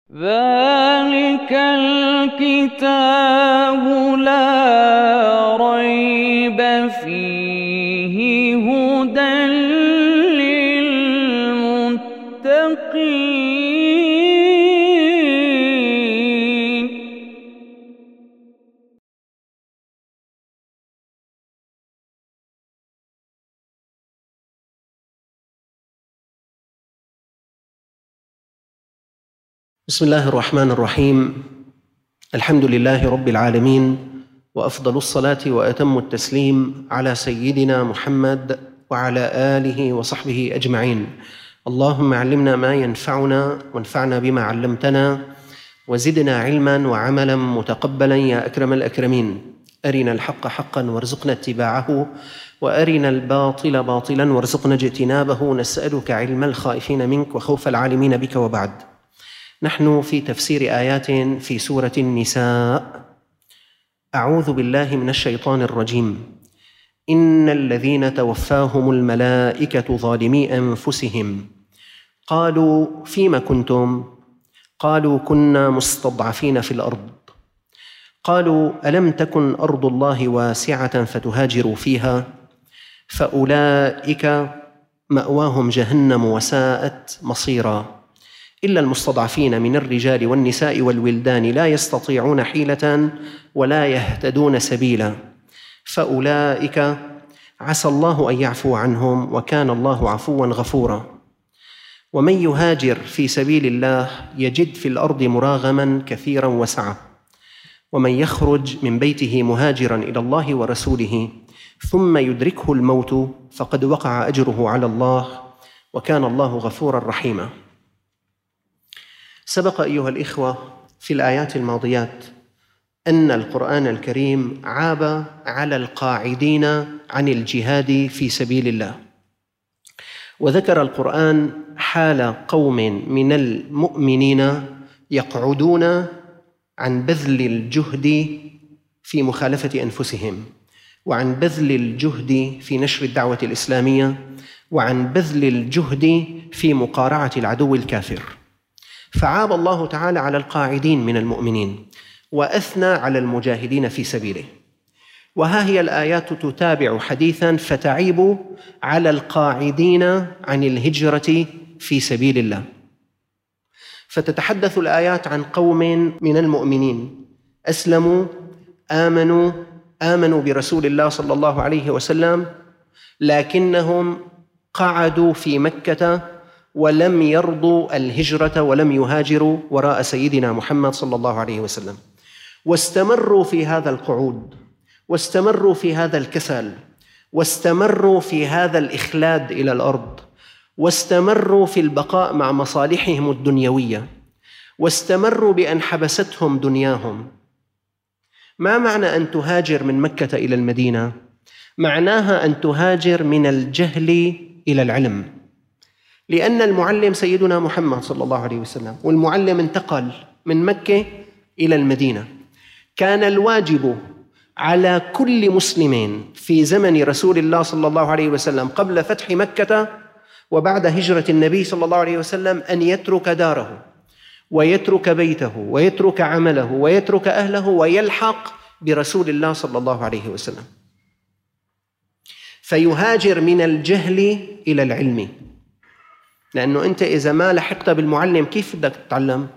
ذلك الكتاب لا ريب فيه هدى للمتقين. بسم الله الرحمن الرحيم. الحمد لله رب العالمين، وأفضل الصلاة وأتم التسليم على سيدنا محمد وعلى آله وصحبه أجمعين. اللهم علمنا ما ينفعنا وانفعنا بما علمتنا وزدنا علما وعملا متقبلا يا أكرم الأكرمين. أرنا الحق حقا وارزقنا اتباعه، وأرنا الباطل باطلا وارزقنا اجتنابه. نسألك علم الخائفين منك وخوف العالمين بك. وبعد، نحن في تفسير آيات في سورة النساء. أعوذ بالله من الشيطان الرجيم. إن الذين توفاهم الملائكة ظالمي أنفسهم قالوا فيم كنتم؟ قالوا كنا مستضعفين في الأرض. قالوا ألم تكن أرض الله واسعة فتهاجروا فيها؟ فأولئك مأواهم جهنم وساءت مصيرا، إلا المستضعفين من الرجال والنساء والولدان لا يستطيعون حيلة ولا يهتدون سبيلا، فأولئك عسى الله أن يعفو عنهم، وكان الله عفوا غفورا. ومن يهاجر في سبيل الله يجد في الأرض مراغما كثيرا وسعة، ومن يخرج من بيته مهاجرا إلى الله ورسوله ثم يدركه الموت فقد وقع أجره على الله، وكان الله غفورا رحيما. سبق أيها الإخوة في الآيات الماضيات أن القرآن الكريم عاب على القاعدين عن الجهاد في سبيل الله، وذكر القرآن حال قوم من المؤمنين يقعدون عن بذل الجهد في مخالفة أنفسهم، وعن بذل الجهد في نشر الدعوة الإسلامية، وعن بذل الجهد في مقارعة العدو الكافر. فعاب الله تعالى على القاعدين من المؤمنين وأثنى على المجاهدين في سبيله. وها هي الآيات تتابع حديثاً فتعيب على القاعدين عن الهجرة في سبيل الله. فتتحدث الآيات عن قوم من المؤمنين أسلموا، آمنوا برسول الله صلى الله عليه وسلم، لكنهم قعدوا في مكة ولم يرضوا الهجرة ولم يهاجروا وراء سيدنا محمد صلى الله عليه وسلم، واستمروا في هذا القعود، واستمروا في هذا الكسل، واستمروا في هذا الإخلاد إلى الأرض، واستمروا في البقاء مع مصالحهم الدنيوية، واستمروا بأن حبستهم دنياهم. ما معنى أن تهاجر من مكة إلى المدينة؟ معناها أن تهاجر من الجهل إلى العلم، لأن المعلم سيدنا محمد صلى الله عليه وسلم، والمعلم انتقل من مكة إلى المدينة. كان الواجب على كل مسلم في زمن رسول الله صلى الله عليه وسلم قبل فتح مكة وبعد هجرة النبي صلى الله عليه وسلم أن يترك داره ويترك بيته ويترك عمله ويترك أهله ويلحق برسول الله صلى الله عليه وسلم، فيهاجر من الجهل إلى العلم. لأنه أنت إذا ما لحقت بالمعلم كيف بدك تتعلم؟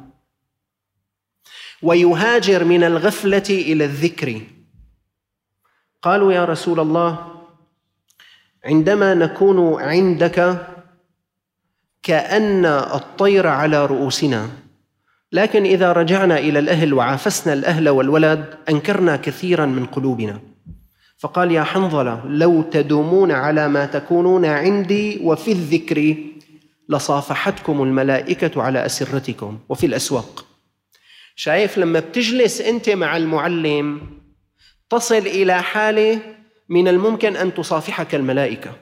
ويهاجر من الغفلة إلى الذكر. قالوا يا رسول الله عندما نكون عندك كأن الطير على رؤوسنا، لكن إذا رجعنا إلى الأهل وعافسنا الأهل والولد أنكرنا كثيرا من قلوبنا. فقال يا حنظلة لو تدومون على ما تكونون عندي وفي الذكر لصافحتكم الملائكة على أسرتكم وفي الأسواق. شايف لما بتجلس أنت مع المعلم تصل إلى حالة من الممكن أن تصافحك الملائكة.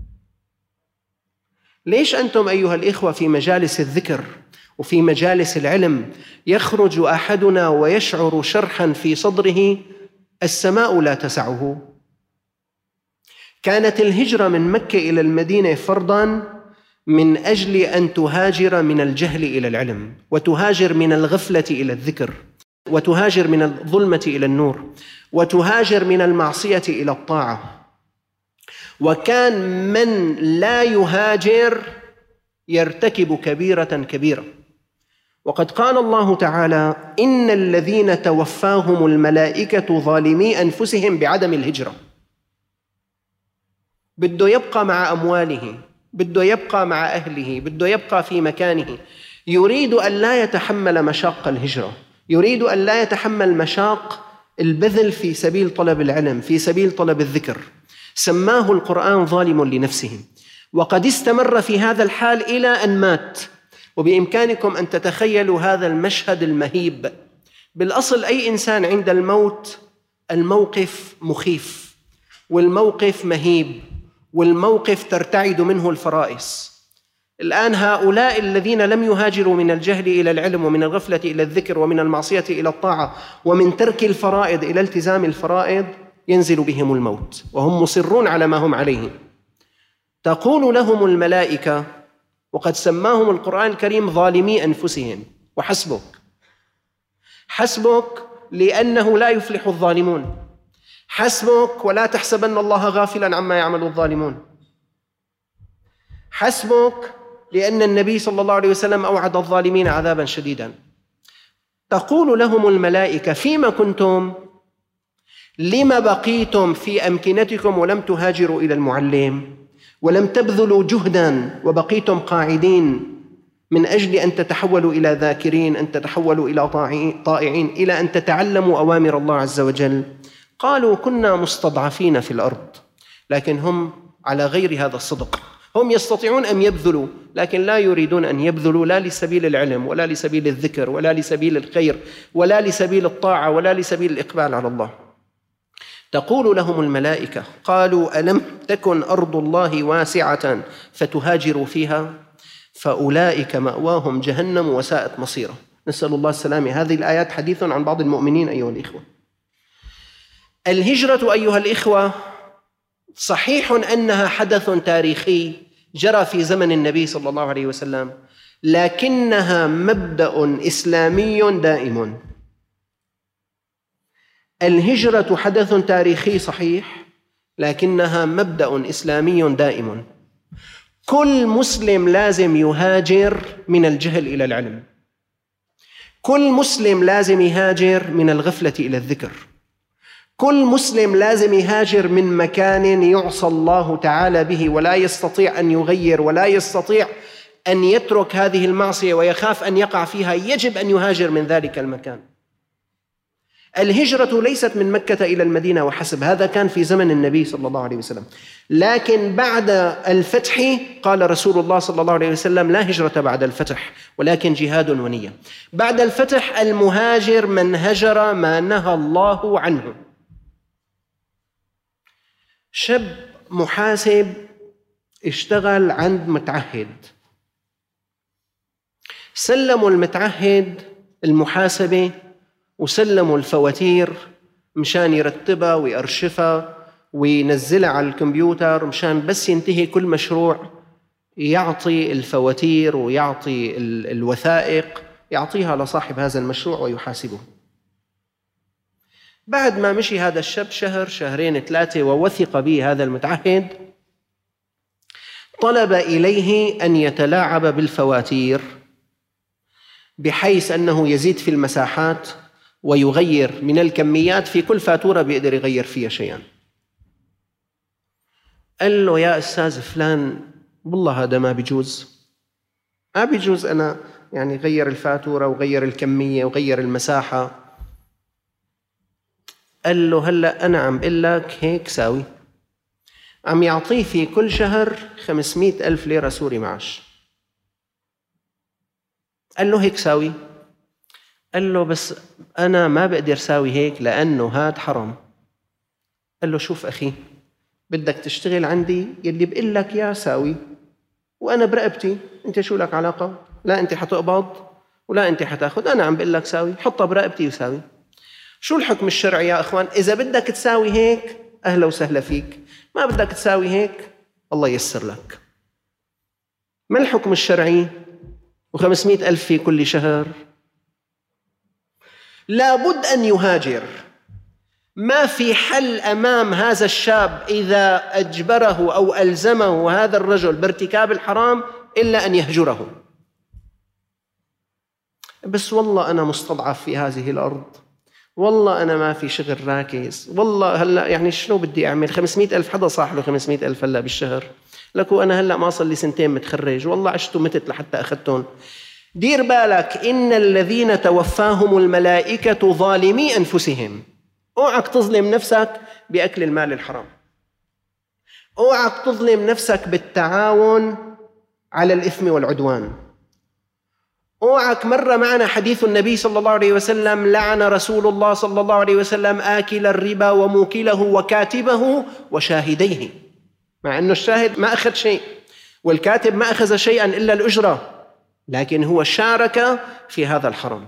ليش أنتم أيها الإخوة في مجالس الذكر وفي مجالس العلم يخرج أحدنا ويشعر شرحا في صدره السماء لا تسعه؟ كانت الهجرة من مكة إلى المدينة فرضاً من أجل أن تهاجر من الجهل إلى العلم، وتهاجر من الغفلة إلى الذكر، وتهاجر من الظلمة إلى النور، وتهاجر من المعصية إلى الطاعة. وكان من لا يهاجر يرتكب كبيرة كبيرة. وقد قال الله تعالى: إن الذين توفاهم الملائكة ظالمي أنفسهم بعدم الهجرة. بده يبقى مع أمواله، بده يبقى مع أهله، بده يبقى في مكانه، يريد أن لا يتحمل مشاق الهجرة، يريد أن لا يتحمل مشاق البذل في سبيل طلب العلم، في سبيل طلب الذكر. سماه القرآن ظالم لنفسه، وقد استمر في هذا الحال إلى أن مات. وبإمكانكم أن تتخيلوا هذا المشهد المهيب. بالأصل أي إنسان عند الموت الموقف مخيف، والموقف مهيب، والموقف ترتعد منه الفرائس. الآن هؤلاء الذين لم يهاجروا من الجهل إلى العلم، ومن الغفلة إلى الذكر، ومن المعصية إلى الطاعة، ومن ترك الفرائض إلى التزام الفرائض، ينزل بهم الموت وهم مصرون على ما هم عليه. تقول لهم الملائكة، وقد سماهم القرآن الكريم ظالمي أنفسهم، وحسبك، حسبك لأنه لا يفلح الظالمون، حسبك ولا تحسبن الله غافلا عما يعمل الظالمون، حسبك لأن النبي صلى الله عليه وسلم أوعد الظالمين عذابا شديدا. تقول لهم الملائكة: فيما كنتم؟ لما بقيتم في أمكنتكم ولم تهاجروا إلى المعلم، ولم تبذلوا جهدا وبقيتم قاعدين من أجل أن تتحولوا إلى ذاكرين، أن تتحولوا إلى طائعين، إلى أن تتعلموا أوامر الله عز وجل؟ قالوا: كنا مستضعفين في الأرض. لكن هم على غير هذا الصدق. هم يستطيعون أن يبذلوا، لكن لا يريدون أن يبذلوا لا لسبيل العلم، ولا لسبيل الذكر، ولا لسبيل الخير، ولا لسبيل الطاعة، ولا لسبيل الإقبال على الله. تقول لهم الملائكة: قالوا: ألم تكن أرض الله واسعة فتهاجروا فيها؟ فأولئك مأواهم جهنم وساءت مصيرا. نسأل الله السلامة. هذه الآيات حديث عن بعض المؤمنين أيها الإخوة. الهجرة أيها الإخوة صحيح أنها حدث تاريخي جرى في زمن النبي صلى الله عليه وسلم، لكنها مبدأ إسلامي دائم. الهجرة حدث تاريخي صحيح، لكنها مبدأ إسلامي دائم. كل مسلم لازم يهاجر من الجهل إلى العلم، كل مسلم لازم يهاجر من الغفلة إلى الذكر، كل مسلم لازم يهاجر من مكان يعصى الله تعالى به ولا يستطيع أن يغير، ولا يستطيع أن يترك هذه المعصية ويخاف أن يقع فيها. يجب أن يهاجر من ذلك المكان. الهجرة ليست من مكة إلى المدينة وحسب، هذا كان في زمن النبي صلى الله عليه وسلم. لكن بعد الفتح قال رسول الله صلى الله عليه وسلم: لا هجرة بعد الفتح، ولكن جهاد ونية. بعد الفتح المهاجر من هجر ما نهى الله عنه. شاب محاسب اشتغل عند متعهد، سلموا المتعهد المحاسبة وسلموا الفواتير مشان يرتبها ويأرشفها وينزلها على الكمبيوتر، مشان بس ينتهي كل مشروع يعطي الفواتير ويعطي الوثائق، يعطيها لصاحب هذا المشروع ويحاسبه. بعد ما مشي هذا الشاب شهر، شهرين، 3، ووثق به هذا المتعهد، طلب إليه أن يتلاعب بالفواتير بحيث أنه يزيد في المساحات ويغير من الكميات، في كل فاتورة بيقدر يغير فيها شيئا. قال له: يا أستاذ فلان، بالله هذا ما بيجوز، ما بيجوز أنا يعني غير الفاتورة وغير الكمية وغير المساحة. قال له: هلأ أنا عم بقول لك هيك ساوي. عم يعطيه في كل شهر 500,000 ليرة سوري معاش. قال له: هيك ساوي. قال له: بس أنا ما بقدر ساوي هيك لأنه هاد حرام. قال له: شوف أخي، بدك تشتغل عندي يلي بقول لك يا ساوي، وأنا برقبتي، أنت شو لك علاقة؟ لا أنت حتقبض ولا أنت حتاخد، أنا عم بقول لك ساوي، حطها برقبتي وساوي. شو الحكم الشرعي يا أخوان؟ إذا بدك تساوي هيك أهلا وسهلا فيك، ما بدك تساوي هيك الله ييسر لك. ما الحكم الشرعي؟ و500 ألف في كل شهر. لابد أن يهاجر. ما في حل أمام هذا الشاب إذا أجبره أو ألزمه هذا الرجل بارتكاب الحرام إلا أن يهجره. بس والله أنا مستضعف في هذه الأرض، والله أنا ما في شغل راكز، والله هلأ يعني شنو بدي أعمل؟ 500 ألف، حدا صاح له 500 ألف هلأ بالشهر؟ لكو أنا هلأ ما صار لي 2 متخرج، والله عشت ومتت لحتى أخذتهم. دير بالك، إن الذين توفاهم الملائكة ظالمي أنفسهم. اوعك تظلم نفسك بأكل المال الحرام، اوعك تظلم نفسك بالتعاون على الإثم والعدوان. اوعك. مر معنا حديث النبي صلى الله عليه وسلم: لعن رسول الله صلى الله عليه وسلم آكل الربا وموكله وكاتبه وشاهديه، مع أنه الشاهد ما أخذ شيء والكاتب ما أخذ شيئا إلا الأجرة، لكن هو شارك في هذا الحرام.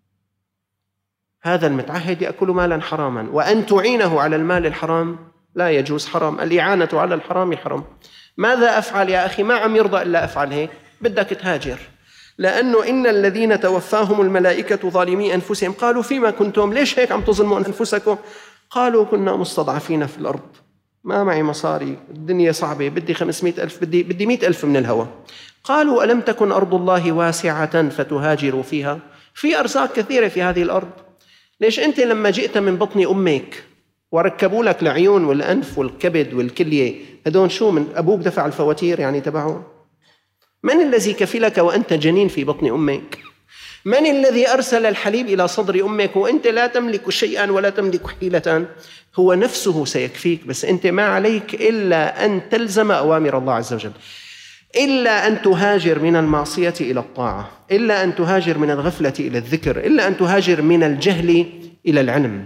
هذا المتعهد يأكل مالا حراما، وأن تعينه على المال الحرام لا يجوز، حرام. الإعانة على الحرام حرام. ماذا أفعل يا أخي؟ ما عم يرضى إلا أفعل هيك. بدك تهاجر، لأنه إن الذين توفاهم الملائكة ظالمي أنفسهم قالوا فيما كنتم، ليش هيك عم تظلموا أنفسكم؟ قالوا كنا مستضعفين في الأرض، ما معي مصاري، الدنيا صعبة، بدي 500 ألف، بدي 100 ألف من الهوى. قالوا ألم تكن أرض الله واسعة فتهاجروا فيها؟ في أرزاق كثيرة في هذه الأرض. ليش أنت لما جئت من بطن أمك وركبوا لك العيون والأنف والكبد والكلية، هذون شو من أبوك دفع الفواتير يعني تبعهم؟ من الذي كفلك وأنت جنين في بطن أمك؟ من الذي أرسل الحليب إلى صدر أمك وأنت لا تملك شيئا ولا تملك حيلة؟ هو نفسه سيكفيك، بس أنت ما عليك إلا أن تلزم أوامر الله عز وجل، إلا أن تهاجر من المعصية إلى الطاعة، إلا أن تهاجر من الغفلة إلى الذكر، إلا أن تهاجر من الجهل إلى العلم.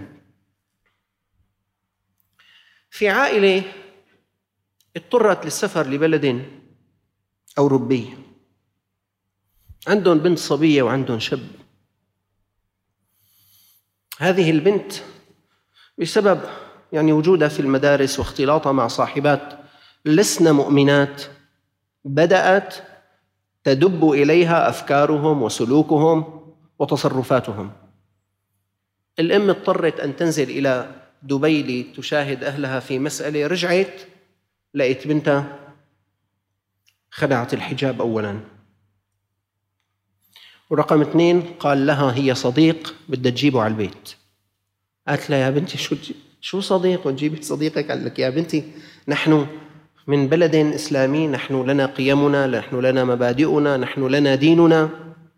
في عائلة اضطرت للسفر لبلد أوروبي، عندهم بنت صبية وعندهم شاب. هذه البنت بسبب وجودها في المدارس واختلاطها مع صاحبات لسن مؤمنات بدأت تدب إليها أفكارهم وسلوكهم وتصرفاتهم. الأم اضطرت أن تنزل إلى دبي لتشاهد أهلها في مسألة. رجعت لقيت بنتها خلعت الحجاب أولاً، ورقم 2 قال لها هي صديق بدها تجيبه على البيت. قالت لها يا بنتي شو صديق وتجيبي صديقك؟ قال لك يا بنتي نحن من بلد إسلامي، نحن لنا قيمنا، نحن لنا مبادئنا، نحن لنا ديننا.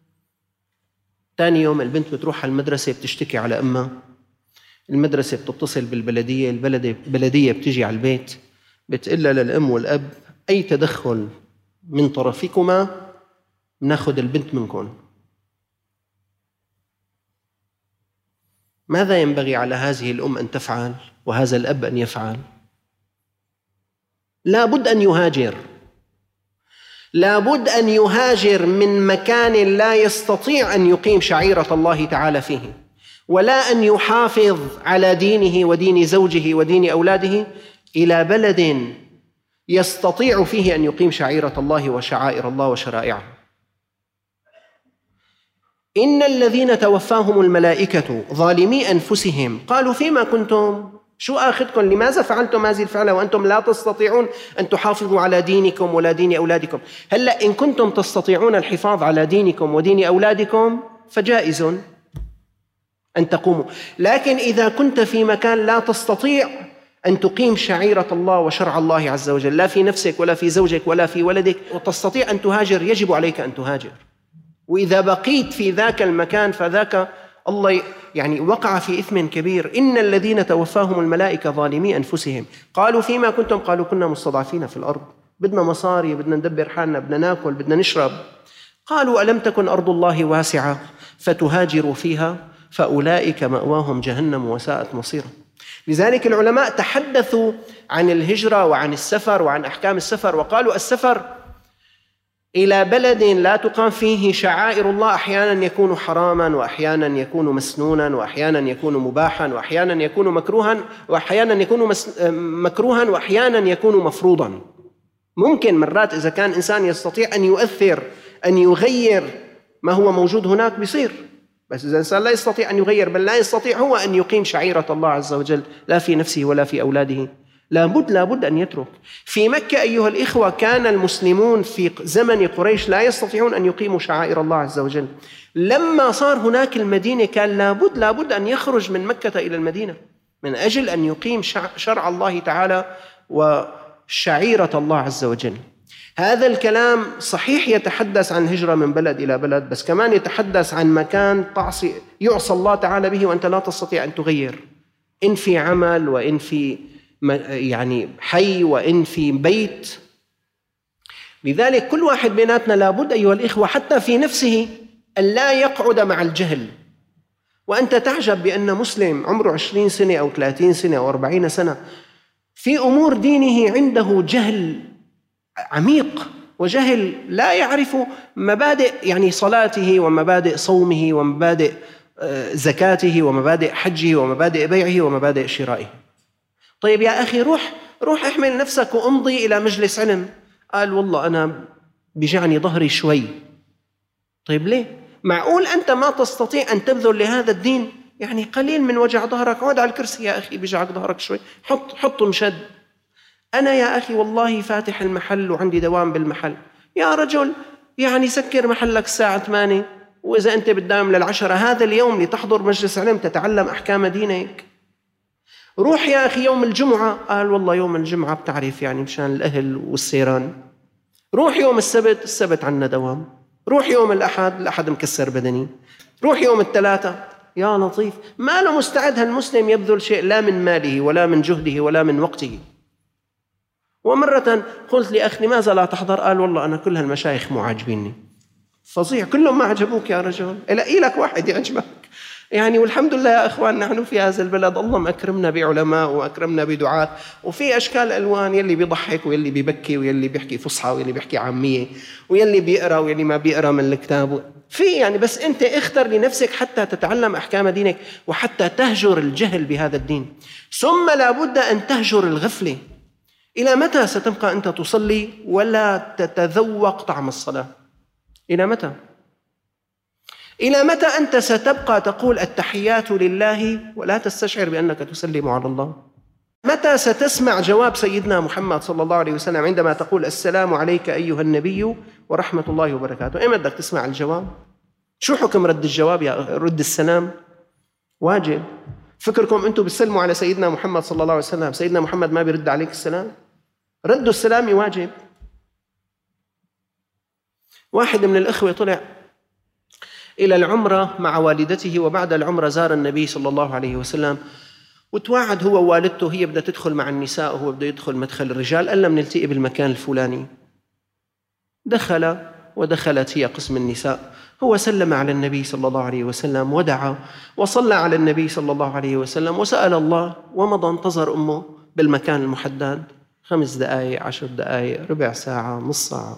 ثاني يوم البنت بتروح على المدرسة بتشتكي على أمها، المدرسة بتتصل بالبلدية، البلدية بتجي على البيت بتقول للأم والأب أي تدخل من طرفكما ناخذ البنت منكم. ماذا ينبغي على هذه الأم أن تفعل وهذا الأب أن يفعل؟ لابد أن يهاجر، لابد أن يهاجر من مكان لا يستطيع أن يقيم شعيرة الله تعالى فيه، ولا أن يحافظ على دينه ودين زوجه ودين أولاده، إلى بلد يستطيع فيه أن يقيم شعيرة الله وشعائر الله وشرائعه. إن الذين توفاهم الملائكة ظالمي أنفسهم قالوا فيما كنتم، شو آخذكم؟ لماذا فعلتم هذه الفعلة وأنتم لا تستطيعون أن تحافظوا على دينكم ولا دين أولادكم؟ هلأ إن كنتم تستطيعون الحفاظ على دينكم ودين أولادكم فجائز أن تقوموا، لكن إذا كنت في مكان لا تستطيع أن تقيم شعيرة الله وشرع الله عز وجل، لا في نفسك ولا في زوجك ولا في ولدك، وتستطيع أن تهاجر، يجب عليك أن تهاجر. وإذا بقيت في ذاك المكان فذاك الله وقع في إثم كبير. إن الذين توفاهم الملائكة ظالمي أنفسهم قالوا فيما كنتم؟ قالوا كنا مستضعفين في الأرض، بدنا مصاري، بدنا ندبر حالنا، بدنا ناكل، بدنا نشرب. قالوا ألم تكن أرض الله واسعة فتهاجروا فيها فأولئك مأواهم جهنم وساءت مصيرا. لذلك العلماء تحدثوا عن الهجرة وعن السفر وعن أحكام السفر، وقالوا السفر إلى بلد لا تقام فيه شعائر الله أحيانا يكون حراما، وأحيانا يكون مسنونا، وأحيانا يكون مباحا، وأحيانا يكون مكروها، وأحيانا يكون مكروها، وأحيانا يكون مفروضا. ممكن مرات إذا كان إنسان يستطيع أن يؤثر، أن يغير ما هو موجود هناك بيصير. بس إذا الإنسان لا يستطيع أن يغير، بل لا يستطيع هو أن يقيم شعيرة الله عز وجل لا في نفسه ولا في أولاده، لابد أن يترك. في مكة أيها الإخوة كان المسلمون في زمن قريش لا يستطيعون أن يقيموا شعائر الله عز وجل. لما صار هناك المدينة كان لابد أن يخرج من مكة إلى المدينة من أجل أن يقيم شرع الله تعالى وشعيرة الله عز وجل. هذا الكلام صحيح يتحدث عن هجرة من بلد إلى بلد، بس كمان يتحدث عن مكان يعصى الله تعالى به وأنت لا تستطيع أن تغير، إن في عمل وإن في يعني حي وإن في بيت. لذلك كل واحد بيناتنا لابد أيها الإخوة حتى في نفسه أن لا يقعد مع الجهل. وأنت تعجب بأن مسلم عمره 20 سنة أو 30 سنة أو 40 سنة في أمور دينه عنده جهل عميق وجهل لا يعرف مبادئ يعني صلاته ومبادئ صومه ومبادئ زكاته ومبادئ حجه ومبادئ بيعه ومبادئ شرائه. طيب يا أخي روح احمل نفسك وامضي إلى مجلس علم. قال والله أنا بيجعني ظهري شوي. طيب ليه؟ معقول أنت ما تستطيع أن تبذل لهذا الدين يعني قليل من وجع ظهرك؟ اقعد على الكرسي يا أخي بيجعك ظهرك شوي، حطه مشد. أنا يا أخي والله فاتح المحل وعندي دوام بالمحل. يا رجل يعني سكر محلك الساعة 8، وإذا أنت بتداوم لل10 هذا اليوم لتحضر مجلس علم تتعلم أحكام دينك. روح يا أخي يوم الجمعة. قال والله يوم الجمعة بتعرف يعني مشان الأهل والسيران. روح يوم السبت عنا دوام. روح يوم الأحد مكسر بدني. روح يوم الثلاثة. يا لطيف، ما له مستعد هالمسلم يبذل شيء لا من ماله ولا من جهده ولا من وقته. ومرة قلت لأخي لماذا لا تحضر؟ قال والله أنا كل هالمشايخ مو عاجبيني. فظيع، كلهم ما عجبوك يا رجل، الاقي لك واحد يعجبك يعني. والحمد لله يا أخوان نحن في هذا البلد الله مأكرمنا بعلماء وأكرمنا بدعاة، وفي أشكال ألوان، يلي بيضحك ويلي بيبكي ويلي بيحكي فصحى ويلي بيحكي عامية ويلي بيقرأ ويلي ما بيقرأ من الكتاب في يعني. بس أنت اختر لنفسك حتى تتعلم أحكام دينك وحتى تهجر الجهل بهذا الدين. ثم لابد أن تهجر الغفلة. إلى متى ستبقى أنت تصلي ولا تتذوق طعم الصلاة؟ إلى متى؟ إلى متى أنت ستبقى تقول التحيات لله ولا تستشعر بأنك تسلم على الله؟ متى ستسمع جواب سيدنا محمد صلى الله عليه وسلم عندما تقول السلام عليك أيها النبي ورحمة الله وبركاته؟ إمتى بدك تسمع الجواب؟ شو حكم رد الجواب يا رد السلام؟ واجب. فكركم أنتم بتسلموا على سيدنا محمد صلى الله عليه وسلم، سيدنا محمد ما بيرد عليك السلام؟ رد السلام واجب. واحد من الأخوة طلع إلى العمرة مع والدته، وبعد العمرة زار النبي صلى الله عليه وسلم وتواعد هو ووالدته، هي بدها تدخل مع النساء وهو بده يدخل مدخل الرجال، قال لهم نلتقي بالمكان الفلاني. دخل ودخلت هي قسم النساء. هو سلم على النبي صلى الله عليه وسلم ودعا وصلى على النبي صلى الله عليه وسلم وسأل الله ومضى. انتظر أمه بالمكان المحدد 5 دقائق 10 دقائق ربع ساعة نص ساعة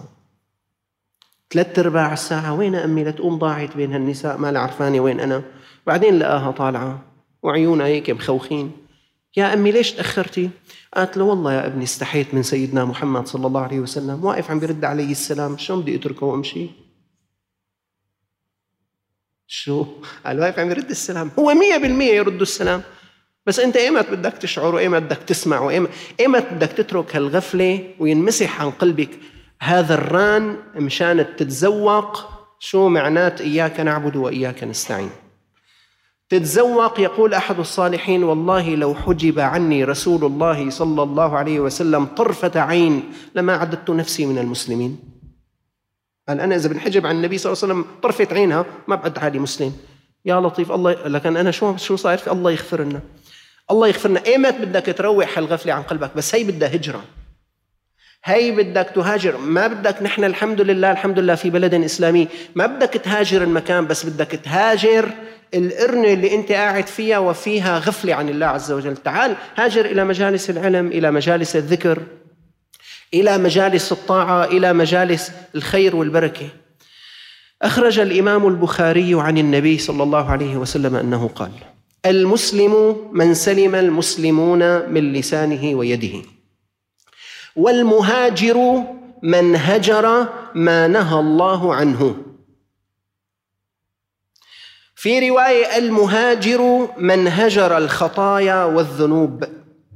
3/4 الساعة. وين أمي؟ لتقوم ضاعت بين هالنساء ما عرفاني وين أنا. بعدين لقاها طالعة وعيونها هيك مخوخين. يا أمي ليش تأخرتي؟ قالت له والله يا ابني استحيت من سيدنا محمد صلى الله عليه وسلم، واقف عم بيرد علي السلام، شو بدي أتركه وأمشي؟ شو؟ قال واقف عم يرد السلام. هو 100% يرد السلام، بس أنت إيمت بدك تشعر وإيمت بدك تسمع وإيمت بدك تترك هالغفلة وينمسح عن قلبك هذا الران مشان تتذوق شو معنات إياك نعبد وإياك نستعين. تتذوق. يقول أحد الصالحين والله لو حجب عني رسول الله صلى الله عليه وسلم طرفة عين لما عددت نفسي من المسلمين. قال أنا إذا بنحجب عن النبي صلى الله عليه وسلم طرفة عينها ما بعد حالي مسلم. يا لطيف الله، لكن أنا شو صاير في؟ الله يغفر لنا، الله يغفر لنا. إيمت بدك تروح هالغفلة عن قلبك؟ بس هي بدها هجرة، هي بدك تهاجر. ما بدك، نحن الحمد لله في بلد إسلامي، ما بدك تهاجر المكان، بس بدك تهاجر القرنة اللي أنت قاعد فيها وفيها غفلة عن الله عز وجل. تعال هاجر إلى مجالس العلم، إلى مجالس الذكر، إلى مجالس الطاعة، إلى مجالس الخير والبركة. أخرج الإمام البخاري عن النبي صلى الله عليه وسلم أنه قال المسلم من سلم المسلمون من لسانه ويده. والمهاجر من هجر ما نهى الله عنه. في رواية المهاجر من هجر الخطايا والذنوب.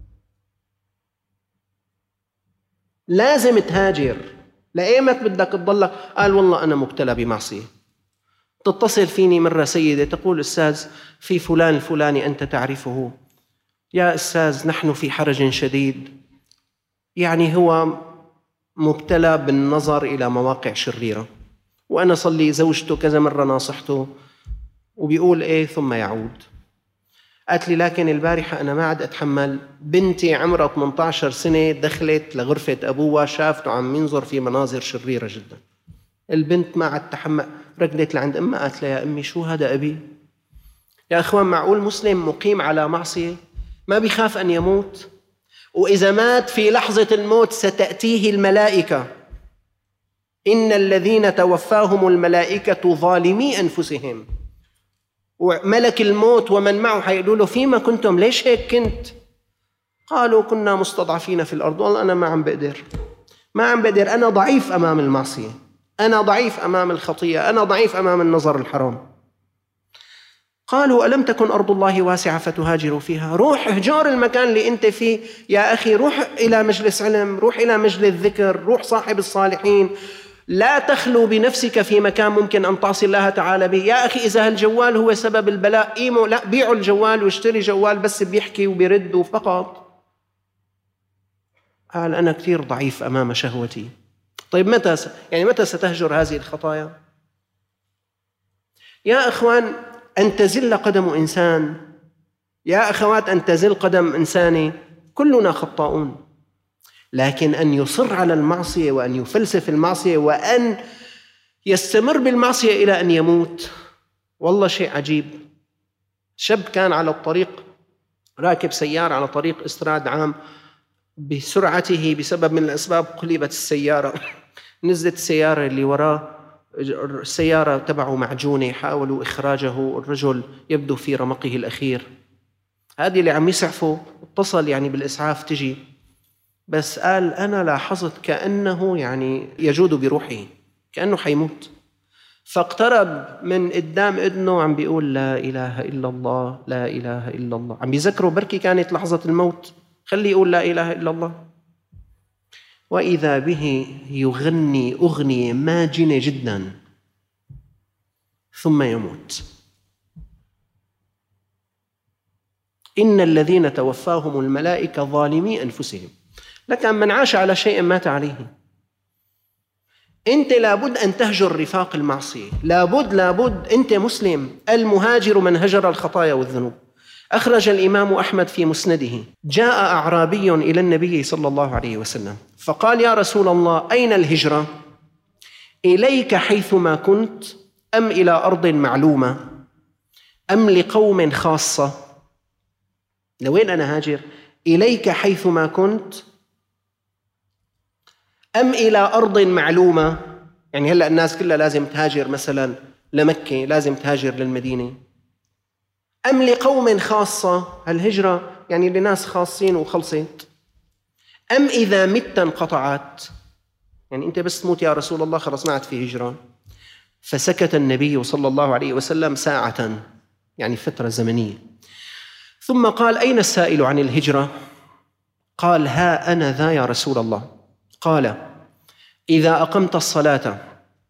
لازم تهاجر. لأيمت بدك تضلك؟ قال والله أنا مبتلى بمعصية. تتصل فيني مرة سيدة تقول أستاذ في فلان الفلاني أنت تعرفه، يا أستاذ نحن في حرج شديد، يعني هو مبتلى بالنظر إلى مواقع شريرة، وأنا صلي زوجته كذا مرة ناصحته وبيقول إيه ثم يعود. قالت لي لكن البارحة أنا ما عاد أتحمل، بنتي عمرها 18 سنة دخلت لغرفة أبوها شافته عم ينظر في مناظر شريرة جدا. البنت ما عاد تحمل، ركضت لعند أمها قالت لها يا أمي شو هذا أبي؟ يا أخوان معقول مسلم مقيم على معصية ما بيخاف أن يموت؟ وإذا مات في لحظة الموت ستأتيه الملائكة، إن الذين توفاهم الملائكة ظالمي أنفسهم، وملك الموت ومن معه حيقولوا له فيما كنتم؟ ليش هيك كنت؟ قالوا كنا مستضعفين في الأرض. والله أنا ما عم بقدر، أنا ضعيف أمام المعصية، أنا ضعيف أمام الخطيئة، أنا ضعيف أمام النظر الحرام. قالوا ألم تكن أرض الله واسعة فتهاجروا فيها؟ روح اهجر المكان اللي أنت فيه يا أخي، روح إلى مجلس علم، روح إلى مجلس ذكر، روح صاحب الصالحين، لا تخلو بنفسك في مكان ممكن أن تعصي الله تعالى به. يا أخي إذا الجوال هو سبب البلاء قيموا، لا بيعوا الجوال واشتري جوال بس بيحكي وبيرد فقط. قال أنا كثير ضعيف أمام شهوتي. طيب متى ستهجر هذه الخطايا؟ يا أخوان أن تزل قدم إنسان، يا أخوات أن تزل قدم إنسان، كلنا خطاؤون، لكن أن يصر على المعصية وأن يفلسف المعصية وأن يستمر بالمعصية إلى أن يموت، والله شيء عجيب. شاب كان على الطريق راكب سيارة على طريق إسراد عام، بسرعته بسبب من الأسباب قلبت السيارة، نزلت السيارة اللي وراه، السيارة تبعه معجونة، حاولوا إخراجه، الرجل يبدو في رمقه الأخير. هذه اللي عم يسعفه اتصل يعني بالإسعاف تجي، بس قال أنا لاحظت كأنه يعني يجود بروحه، كأنه حيموت. فاقترب من قدام إذنه عم بيقول لا إله إلا الله، لا إله إلا الله، عم بيذكره بركي كانت لحظة الموت، خليه يقول لا إله إلا الله. وإذا به يغني أغنية ماجنة جدا ثم يموت. إن الذين توفاهم الملائكة ظالمي أنفسهم. لكن من عاش على شيء مات عليه. أنت لابد أن تهجر رفاق المعصية، لابد أنت مسلم. المهاجر من هجر الخطايا والذنوب. أخرج الإمام أحمد في مسنده: جاء أعرابي إلى النبي صلى الله عليه وسلم فقال يا رسول الله أين الهجرة؟ إليك حيثما كنت أم إلى أرض معلومة أم لقوم خاصة؟ لوين أنا هاجر؟ إليك حيثما كنت أم إلى أرض معلومة؟ يعني هلأ الناس كلها لازم تهاجر مثلا لمكة، لازم تهاجر للمدينة. أم لقوم خاصة، الهجرة يعني لناس خاصين وخلصت. أم إذا مت انقطعت، يعني أنت بس تموت يا رسول الله خلص ما عاد في هجرة. فسكت النبي صلى الله عليه وسلم ساعة، يعني فترة زمنية، ثم قال أين السائل عن الهجرة؟ قال ها أنا ذا يا رسول الله. قال إذا أقمت الصلاة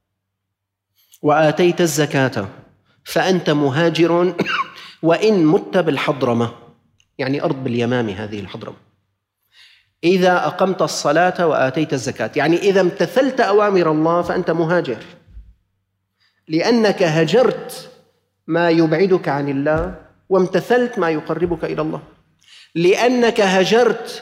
وآتيت الزكاة فأنت مهاجر وإن مت بالحضرمة، يعني أرض باليمامة هذه الحضرمة. إذا أقمت الصلاة وآتيت الزكاة، يعني إذا امتثلت أوامر الله فأنت مهاجر، لأنك هجرت ما يبعدك عن الله وامتثلت ما يقربك إلى الله. لأنك هجرت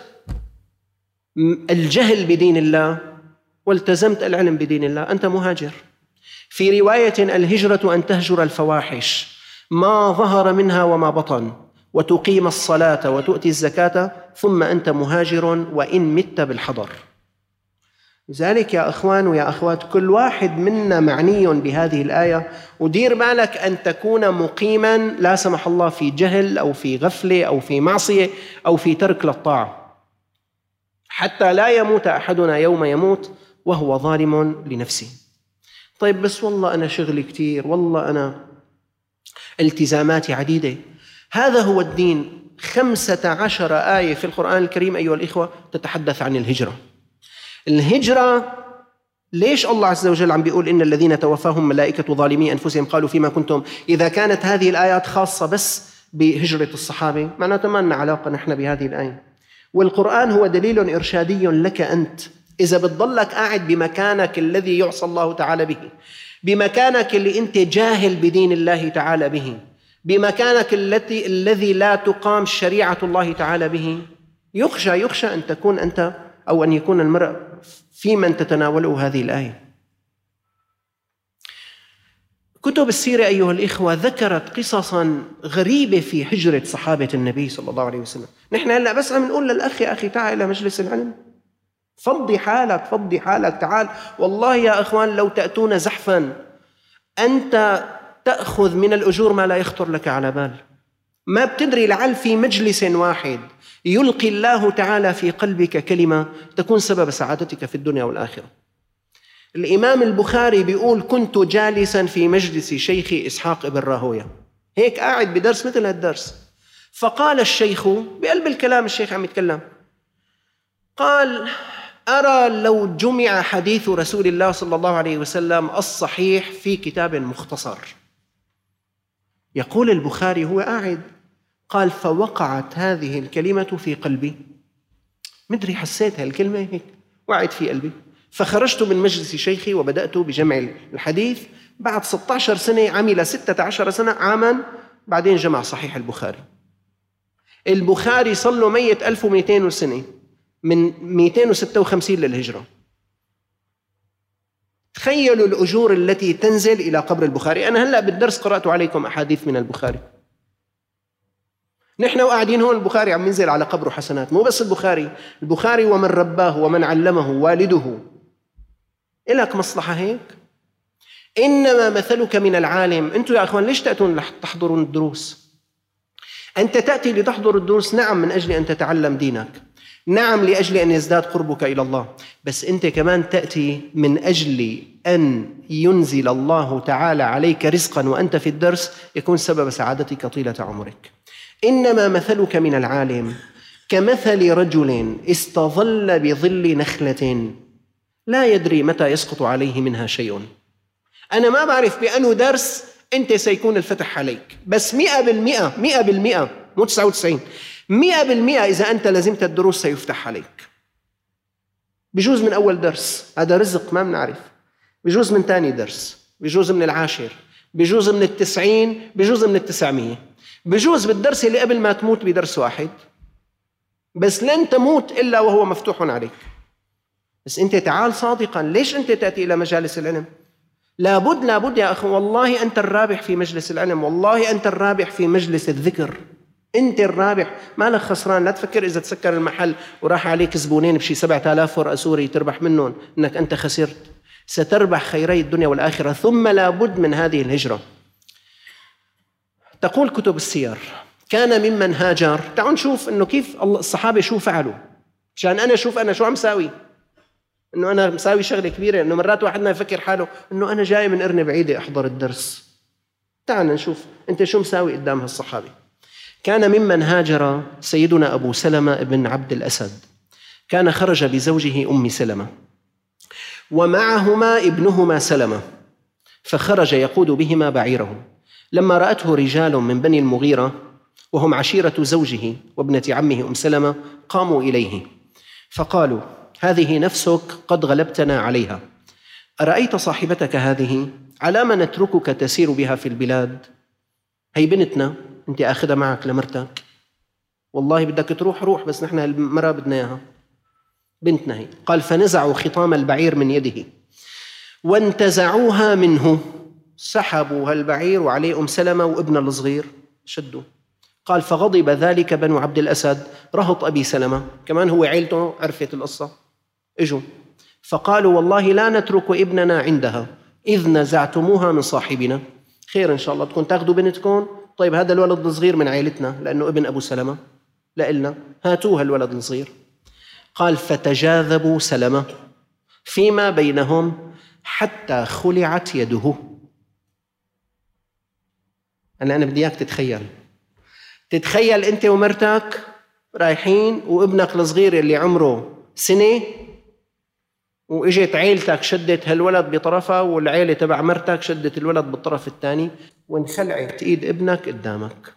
الجهل بدين الله والتزمت العلم بدين الله، أنت مهاجر. في رواية الهجرة أن تهجر الفواحش ما ظهر منها وما بطن وتقيم الصلاة وتؤتي الزكاة ثم أنت مهاجر وإن مت بالحضر. لذلك يا أخوان ويا أخوات كل واحد منا معني بهذه الآية، ودير بالك أن تكون مقيما لا سمح الله في جهل أو في غفلة أو في معصية أو في ترك للطاعة. حتى لا يموت أحدنا يوم يموت وهو ظالم لنفسه. طيب بس والله أنا شغلي كتير، والله أنا التزاماتي عديدة. هذا هو الدين. 15 آية في القرآن الكريم أيها الإخوة تتحدث عن الهجرة. الهجرة ليش الله عز وجل عم بيقول إن الذين توفاهم ملائكة ظالمي أنفسهم قالوا فيما كنتم؟ إذا كانت هذه الآيات خاصة بس بهجرة الصحابة معناته ما لنا علاقة نحن بهذه الآية. والقرآن هو دليل إرشادي لك أنت إذا بتضلك قاعد بمكانك الذي يعصى الله تعالى به، بمكانك اللي أنت جاهل بدين الله تعالى به، بمكانك الذي لا تقام شريعة الله تعالى به، يخشى أن تكون أنت أو أن يكون المرء في من تتناوله هذه الآية. كتب السيرة أيها الإخوة ذكرت قصصا غريبة في هجرة صحابة النبي صلى الله عليه وسلم. نحن هلأ بس عم نقول للأخ يا أخي تعال إلى مجلس العلم، فضي حالك تعال. والله يا أخوان لو تأتون زحفا أنت تأخذ من الأجور ما لا يخطر لك على بال. ما بتدري لعل في مجلس واحد يلقي الله تعالى في قلبك كلمة تكون سبب سعادتك في الدنيا والآخرة. الإمام البخاري بيقول كنت جالسا في مجلس شيخي إسحاق بن راهويه، هيك قاعد بدرس مثل هالدرس، فقال الشيخ بقلب الكلام، الشيخ عم يتكلم، قال أرى لو جمع حديث رسول الله صلى الله عليه وسلم الصحيح في كتاب مختصر. يقول البخاري هو قاعد، قال فوقعت هذه الكلمة في قلبي، مدري حسيت هالكلمة هيك وقعت في قلبي، فخرجت من مجلس شيخي وبدأت بجمع الحديث. بعد 16 سنة عمل 16 سنة عاما بعدين جمع صحيح البخاري. البخاري صار له ميت 1200 سنة من 256 للهجرة. تخيلوا الأجور التي تنزل إلى قبر البخاري. أنا هلأ بالدرس قرأت عليكم أحاديث من البخاري، نحن وقاعدين هون البخاري عم ينزل على قبره حسنات. مو بس البخاري ومن رباه ومن علمه والده. إلك مصلحة هيك؟ إنما مثلك من العالم. أنتم يا أخوان ليش تأتون تحضرون الدروس؟ أنت تأتي لتحضر الدروس نعم من أجل أن تتعلم دينك، نعم لأجل أن يزداد قربك إلى الله، بس أنت كمان تأتي من أجل أن ينزل الله تعالى عليك رزقا وأنت في الدرس يكون سبب سعادتك طيلة عمرك. إنما مثلك من العالم كمثل رجل استظل بظل نخلة لا يدري متى يسقط عليه منها شيء. أنا ما بعرف بأنه درس أنت سيكون الفتح عليك، بس 100% مو 99 100% إذا أنت لزمت الدروس سيفتح عليك. بجوز من أول درس، هذا رزق ما بنعرف، بجوز من ثاني درس، بجوز من العاشر، بجوز من 90، بجوز من 900، بجوز بالدرس اللي قبل ما تموت بدرس واحد، بس لن تموت إلا وهو مفتوح عليك. بس أنت تعال صادقا، ليش أنت تأتي إلى مجالس العلم؟ لابد يا أخي، والله أنت الرابح في مجلس العلم، والله أنت الرابح في مجلس الذكر، أنت الرابح، ما لك خسران. لا تفكر إذا تسكر المحل وراح عليك زبونين بشي 7000 ورقة سوري تربح منهم أنك أنت خسرت. ستربح خيري الدنيا والآخرة. ثم لابد من هذه الهجرة. تقول كتب السير كان ممن هاجر. تعالوا نشوف إنه كيف الصحابة شو فعلوا، عشان أنا أشوف أنا شو عم ساوي، إنه أنا مساوي شغلة كبيرة. إنه مرات واحدنا يفكر حاله إنه أنا جاي من قرن بعيدة أحضر الدرس. تعال نشوف أنت شو مساوي قدام هالصحابة. كان ممن هاجر سيدنا أبو سلمة بن عبد الأسد، كان خرج بزوجه أم سلمة ومعهما ابنهما سلمة، فخرج يقود بهما بعيره. لما رأته رجال من بني المغيرة وهم عشيرة زوجه وابنة عمه أم سلمة قاموا إليه فقالوا هذه نفسك قد غلبتنا عليها، أرأيت صاحبتك هذه على ما نتركك تسير بها في البلاد؟ هي بنتنا أنت أخذها معك لمرتك، والله بدك تروح روح، بس نحن المرأة بدنا إياها، بنتنا هي. قال فنزعوا خطام البعير من يده وانتزعوها منه، سحبوا هالبعير وعليه أم سلمة وابن الصغير شدوا. قال فغضب ذلك بنو عبد الأسد، رهط أبي سلمة كمان هو عيلته عرفت القصة، اجوا فقالوا والله لا نترك ابننا عندها إذ نزعتموها من صاحبنا. خير إن شاء الله تكون تاخذوا بنتكم، طيب هذا الولد الصغير من عائلتنا لأنه ابن أبو سلمة لإلنا، هاتوها الولد الصغير. قال فتجاذبوا سلمة فيما بينهم حتى خلعت يده. أنا بدي إياك تتخيل أنت ومرتك رايحين وابنك الصغير اللي عمره سنة، وإجت عيلتك شدت هالولد بطرفها والعيلة تبع مرتك شدت الولد بالطرف الثاني، وانخلعت إيد ابنك قدامك.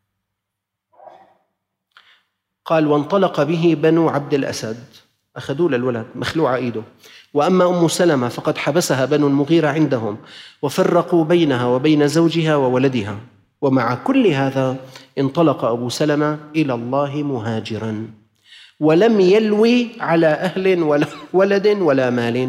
قال وانطلق به بنو عبد الأسد، أخذوا للولد مخلوع إيده. وأما أم سلمة فقد حبسها بنو المغيرة عندهم وفرقوا بينها وبين زوجها وولدها. ومع كل هذا انطلق أبو سلمة إلى الله مهاجرا ولم يلوي على أهل ولا ولد ولا مال.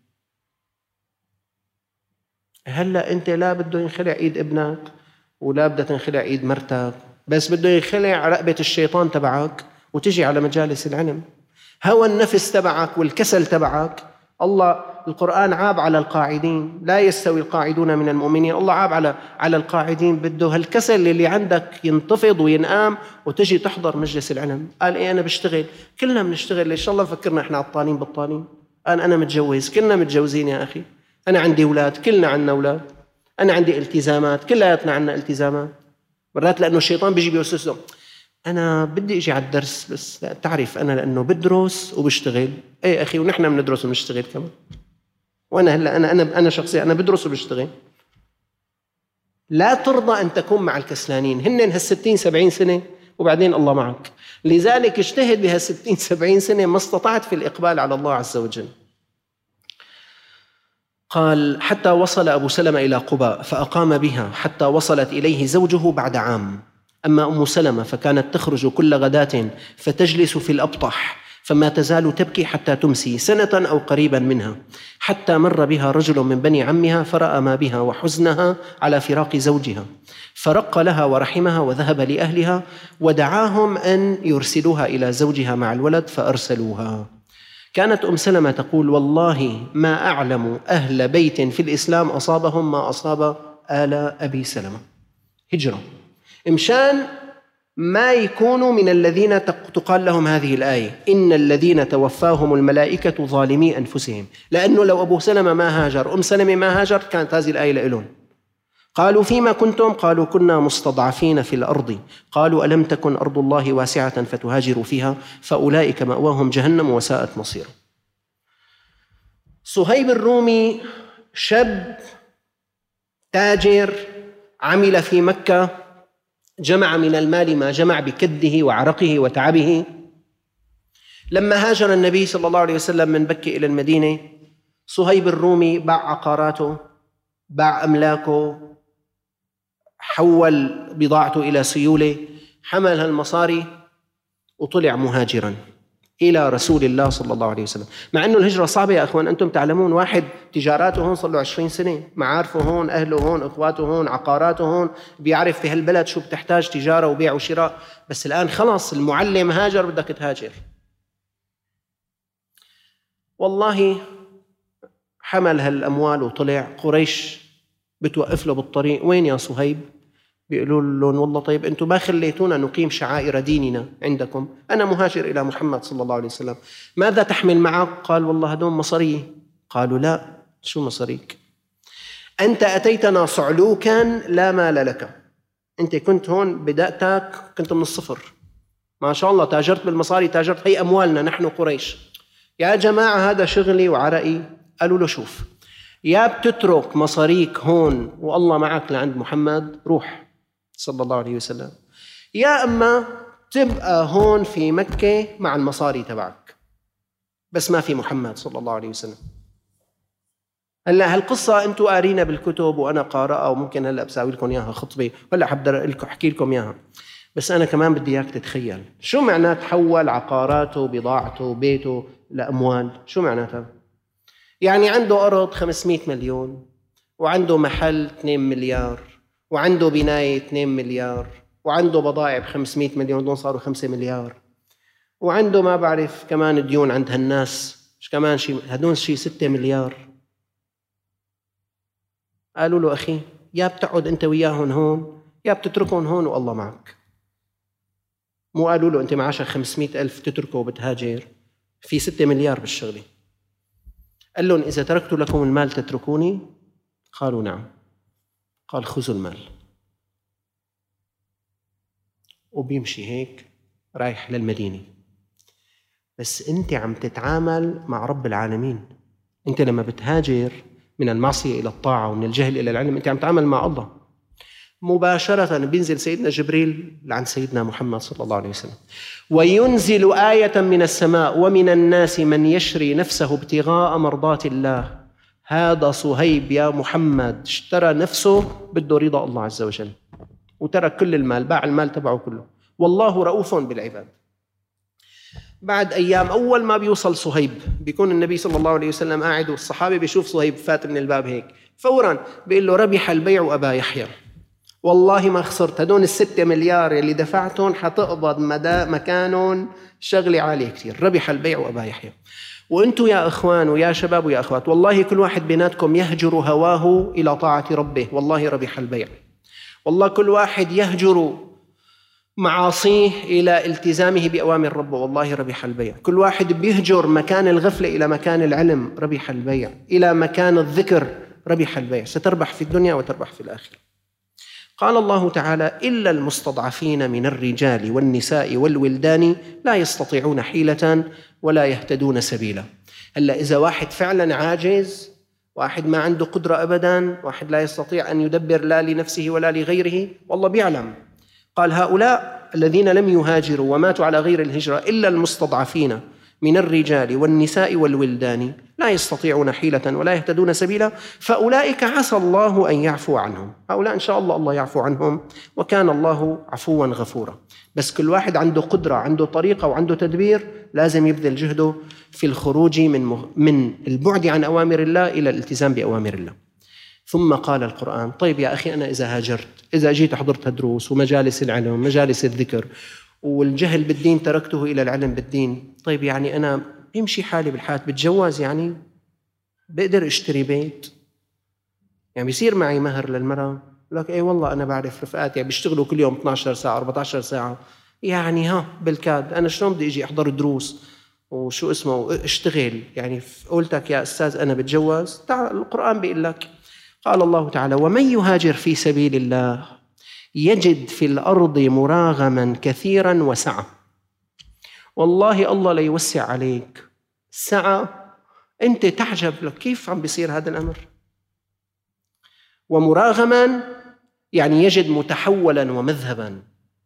هلأ أنت لا بده ينخلع إيد ابنك ولا بدها تنخلع إيد مرتك، بس بده ينخلع رقبة الشيطان تبعك وتجي على مجالس العلم. هوى النفس تبعك والكسل تبعك، الله القرآن عاب على القاعدين، لا يستوي القاعدون من المؤمنين. الله عاب على القاعدين، بده هالكسل اللي عندك ينتفض وينقام وتجي تحضر مجلس العلم. قال إيه أنا بشتغل، كلنا بنشتغل، إن شاء الله فكرنا إحنا عطانين بطانين. أنا متجوز، كلنا متجوزين يا أخي. أنا عندي أولاد، كلنا عنا أولاد. أنا عندي التزامات، كلياتنا عنا التزامات. مرات لأنه الشيطان بيجي بيوسوسهم، أنا بدي أجي على الدرس بس لا تعرف أنا لأنه بدرس وبشتغل. إيه أخي ونحن بندرس وبنشتغل كمان. وأنا هلا أنا شخصيا أنا بدرس وبشتغل. لا ترضى أن تكون مع الكسلانين، هن هال60 70 سنة وبعدين الله معك. لذلك اجتهد بها60 70 سنة ما استطعت في الإقبال على الله عز وجل. قال حتى وصل أبو سلمة إلى قباء فأقام بها حتى وصلت إليه زوجه بعد عام. أما أم سلمة فكانت تخرج كل غداة فتجلس في الأبطح فما تزال تبكي حتى تمسي سنة أو قريبا منها، حتى مر بها رجل من بني عمها فرأى ما بها وحزنها على فراق زوجها، فرق لها ورحمها وذهب لأهلها ودعاهم أن يرسلوها إلى زوجها مع الولد فأرسلوها. كانت أم سلمة تقول والله ما أعلم أهل بيت في الإسلام أصابهم ما أصاب آل أبي سلمة. هجرة مشان ما يكونوا من الذين تقال لهم هذه الآية إن الذين توفاهم الملائكة ظالمي أنفسهم، لأنه لو أبو سلمة ما هاجر أم سلمة ما هاجر كانت هذه الآية لإلهم. قالوا فيما كنتم؟ قالوا كنا مستضعفين في الأرض. قالوا ألم تكن أرض الله واسعة فتهاجروا فيها فأولئك مأواهم جهنم وساءت مصيرا. صهيب الرومي شاب تاجر عمل في مكة، جمع من المال ما جمع بكده وعرقه وتعبه. لما هاجر النبي صلى الله عليه وسلم من مكة إلى المدينة صهيب الرومي باع عقاراته، باع أملاكه، حول بضاعته إلى سيولة، حمل هالمصاري وطلع مهاجراً إلى رسول الله صلى الله عليه وسلم. مع أنه الهجرة صعبة يا أخوان، أنتم تعلمون، واحد تجاراته هون صار له 20 سنة، معارفه هون، أهله هون، إخواته هون، عقاراته هون، بيعرف في هالبلد شو بتحتاج تجارة وبيع وشراء. بس الآن خلاص المعلم هاجر بدك تهاجر. والله حمل هالأموال وطلع. قريش بتوقف له بالطريق، وين يا صهيب؟ بيقولوا لهم والله طيب أنتم ما خليتونا نقيم شعائر ديننا عندكم، أنا مهاجر إلى محمد صلى الله عليه وسلم، ماذا تحمل معك؟ قال والله هدول مصري. قالوا لا، شو مصريك؟ أنت أتيتنا صعلوكا لا مال لك، أنت كنت هون بدأتك كنت من الصفر، ما شاء الله تاجرت بالمصاري، تاجرت، هي أموالنا نحن قريش. يا جماعة هذا شغلي وعرقي. قالوا له شوف، يا بتترك مصاريك هون والله معك لعند محمد روح صلى الله عليه وسلم، يا أما تبقى هون في مكة مع المصاري تبعك بس ما في محمد صلى الله عليه وسلم. هلا هالقصة أنتوا قارينا بالكتب وأنا قارئة وممكن هلا بساوي لكم إياها خطبة ولا حبدر أحكي لكم إياها، بس أنا كمان بدي إياك تتخيل شو معناه تحول عقاراته بضاعته بيته لأموال. شو معناتها؟ يعني عنده أرض 500 مليون وعنده محل 2 مليار وعنده بناية 2 مليار وعنده بضائع ب500 مليون، دون صاروا 5 مليار، وعنده ما بعرف كمان ديون عند هالناس كمان شيء، هدون شيء 6 مليار. قالوا له أخي يا بتقعد أنت وياهن هون يا بتتركون هون والله معك. مو قالوا له أنت معاشك 500,000 تتركه وبتهاجر، في 6 مليار بالشغلة. قال لهم إذا تركت لكم المال تتركوني؟ قالوا نعم. قال خذوا المال. وبيمشي هيك رايح للمدينة. بس أنت عم تتعامل مع رب العالمين. أنت لما بتهاجر من المعصية إلى الطاعة ومن الجهل إلى العلم أنت عم تتعامل مع الله. مباشرة بينزل سيدنا جبريل عن سيدنا محمد صلى الله عليه وسلم وينزل آية من السماء: ومن الناس من يشري نفسه ابتغاء مرضات الله. هذا صهيب يا محمد اشترى نفسه بده رضا الله عز وجل وترك كل المال، باع المال تبعه كله. والله رؤوف بالعباد. بعد أيام أول ما بيوصل صهيب بيكون النبي صلى الله عليه وسلم قاعد والصحابة بيشوف صهيب فات من الباب هيك، فوراً بيقول له: ربح البيع أبا يحيى، والله ما خسرت، هدول 6 مليار اللي دفعتهم حتقبض مكانهم شغلة عالية كتير. ربح البيع أبا يحيى. وأنتم يا إخوان ويا شباب ويا أخوات، والله كل واحد بيناتكم يهجر هواه إلى طاعة ربه، والله ربح البيع. والله كل واحد يهجر معاصيه إلى التزامه بأوامر ربه، والله ربح البيع. كل واحد بيهجر مكان الغفلة إلى مكان العلم، ربح البيع. إلى مكان الذكر، ربح البيع. ستربح في الدنيا وتربح في الآخرة. قال الله تعالى: إلا المستضعفين من الرجال والنساء والولدان لا يستطيعون حيلة ولا يهتدون سبيلا. هلا إذا واحد فعلا عاجز، واحد ما عنده قدرة أبدا، واحد لا يستطيع أن يدبر لا لنفسه ولا لغيره، والله بيعلم. قال: هؤلاء الذين لم يهاجروا وماتوا على غير الهجرة إلا المستضعفين من الرجال والنساء والولدان لا يستطيعون حيلة ولا يهتدون سبيلا فأولئك عسى الله أن يعفو عنهم. هؤلاء إن شاء الله يعفو عنهم، وكان الله عفوا غفورا. بس كل واحد عنده قدرة، عنده طريقة وعنده تدبير، لازم يبذل جهده في الخروج من البعد عن أوامر الله إلى الالتزام بأوامر الله. ثم قال القرآن: طيب يا أخي، أنا إذا هاجرت، إذا جيت حضرت دروس ومجالس العلم ومجالس الذكر والجهل بالدين تركته إلى العلم بالدين، طيب يعني أنا بيمشي حالي بالحياة، بتجوز يعني، بقدر اشتري بيت، يعني بيصير معي مهر للمرأة. لك أي والله أنا بعرف رفقاتي يعني بيشتغلوا كل يوم 12 ساعة 14 ساعة، يعني بالكاد أنا شلون بدي أجي أحضر دروس وشو اسمه اشتغل؟ يعني قلتك يا أستاذ أنا بتجوز؟ تعال القرآن بيقول لك، قال الله تعالى: ومن يهاجر في سبيل الله يجد في الأرض مراغما كثيرا وسعة. والله الله لا يوسع عليك سعة، أنت تعجب لك كيف عم بيصير هذا الأمر. ومراغما يعني يجد متحولا ومذهبا،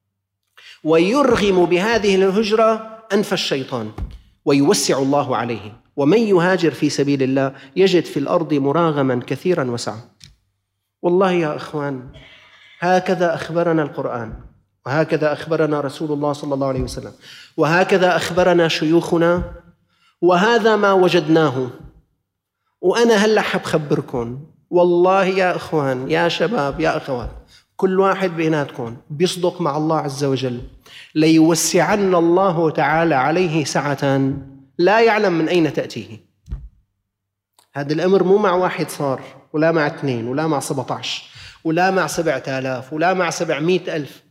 ويرغم بهذه الهجرة أنف الشيطان ويوسع الله عليه. ومن يهاجر في سبيل الله يجد في الأرض مراغما كثيرا وسعة. والله يا أخوان هكذا أخبرنا القرآن، وهكذا أخبرنا رسول الله صلى الله عليه وسلم، وهكذا أخبرنا شيوخنا، وهذا ما وجدناه. وأنا هلأ حبخبركم، والله يا أخوان يا شباب يا أخوات، كل واحد بيناتكم بيصدق مع الله عز وجل ليوسعن الله تعالى عليه سعة لا يعلم من أين تأتيه. هذا الأمر مو مع واحد صار، ولا مع 2، ولا مع 17، ولا مع 7000، ولا مع 700,000.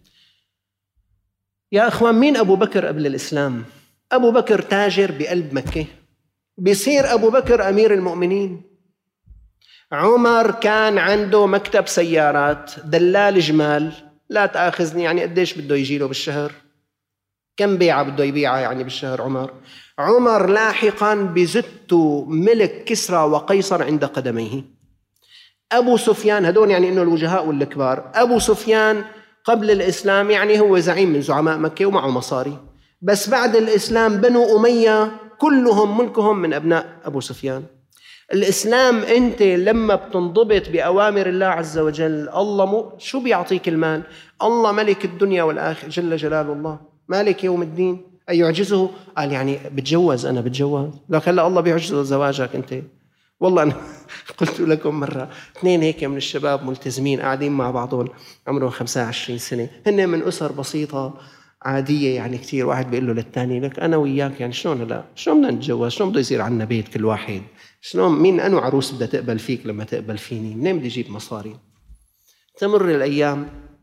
يا أخوان، مين أبو بكر قبل الإسلام؟ أبو بكر تاجر بقلب مكة، بيصير أبو بكر أمير المؤمنين. عمر كان عنده مكتب سيارات، دلال جمال، لا تأخذني يعني قديش بده يجيله بالشهر، كم بيعة بده يبيعها يعني بالشهر عمر لاحقا بزت ملك كسرى وقيصر عند قدميه. أبو سفيان، هدول يعني إنه الوجهاء والكبار. أبو سفيان قبل الإسلام يعني هو زعيم من زعماء مكة ومعه مصاري، بس بعد الإسلام بنو أمية كلهم ملكهم من أبناء أبو سفيان. الإسلام أنت لما بتنضبط بأوامر الله عز وجل، الله شو بيعطيك المال؟ الله ملك الدنيا والآخرة جل جلال الله، مالك يوم الدين. أي يعجزه؟ قال يعني بتجوز، أنا بتجوز. لكن هلا الله بيعجزه زواجك أنت. والله أنا قلت لكم مرة 2 هيك من الشباب ملتزمين قاعدين مع بعضهم عمرهم 25 سنة، هن من أسر بسيطة عادية يعني كتير. واحد بيقول له للتاني: لك أنا وياك يعني شلون لا شلون بدنا نتجوز؟ شلون بده يصير عنا بيت كل واحد؟ شلون مين أنو عروس بدها تقبل فيك لما تقبل فيني؟ منين بدي أجيب مصاري؟ تمر الأيام،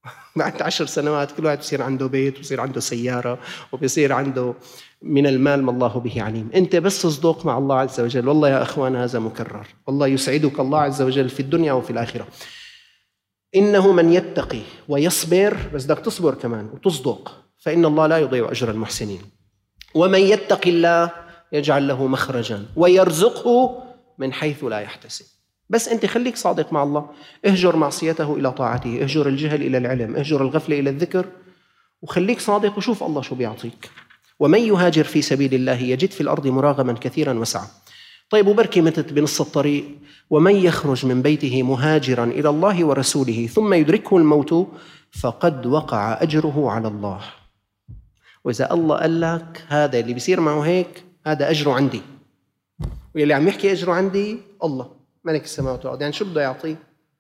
بعد 10 سنوات كل واحد بصير عنده بيت، وبصير عنده سيارة، وبصير عنده من المال ما الله به عليم. أنت بس تصدق مع الله عز وجل. والله يا أخوان هذا مكرر، والله يسعدك الله عز وجل في الدنيا وفي الآخرة. إنه من يتقي ويصبر، بس بدك تصبر كمان وتصدق، فإن الله لا يضيع أجر المحسنين. ومن يتق الله يجعل له مخرجا ويرزقه من حيث لا يحتسب. بس أنت خليك صادق مع الله، اهجر معصيته إلى طاعته، اهجر الجهل إلى العلم، اهجر الغفلة إلى الذكر، وخليك صادق وشوف الله شو بيعطيك. ومن يهاجر في سبيل الله يجد في الأرض مراغما كثيرا وسعا. طيب وبركي متت بنص الطريق، ومن يخرج من بيته مهاجرا إلى الله ورسوله ثم يدركه الموت فقد وقع أجره على الله. وإذا الله قال لك هذا اللي بيصير معه هيك، هذا أجره عندي، واللي عم يحكي أجره عندي الله ملك السماوات والأرض، يعني شو بده يعطيه؟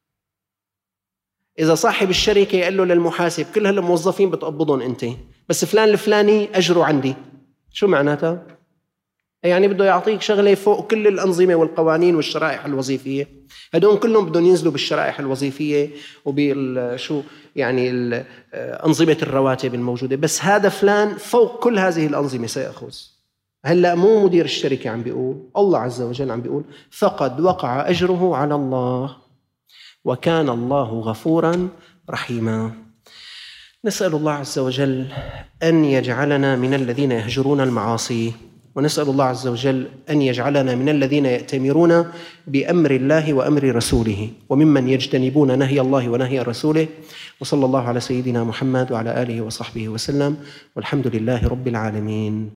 إذا صاحب الشركة قال له للمحاسب كل هالموظفين بتقبضهم أنت، بس فلان الفلاني أجره عندي، شو معناتها؟ يعني بده يعطيك شغلة فوق كل الأنظمة والقوانين والشرائح الوظيفية. هدول كلهم بدهم ينزلوا بالشرائح الوظيفية وبالشو يعني أنظمة الرواتب الموجودة، بس هذا فلان فوق كل هذه الأنظمة سيأخذ. هلأ مو مدير الشركة عم بيقول، الله عز وجل عم بيقول فقد وقع أجره على الله وكان الله غفورا رحيما. نسأل الله عز وجل أن يجعلنا من الذين يهجرون المعاصي، ونسأل الله عز وجل أن يجعلنا من الذين يأتمرون بأمر الله وأمر رسوله، وممن يجتنبون نهي الله ونهي رسوله. وصلى الله على سيدنا محمد وعلى آله وصحبه وسلم، والحمد لله رب العالمين.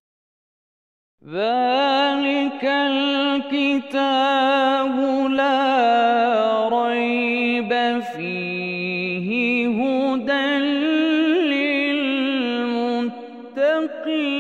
ذلك الكتاب لا ريب فيه هدى للمتقين.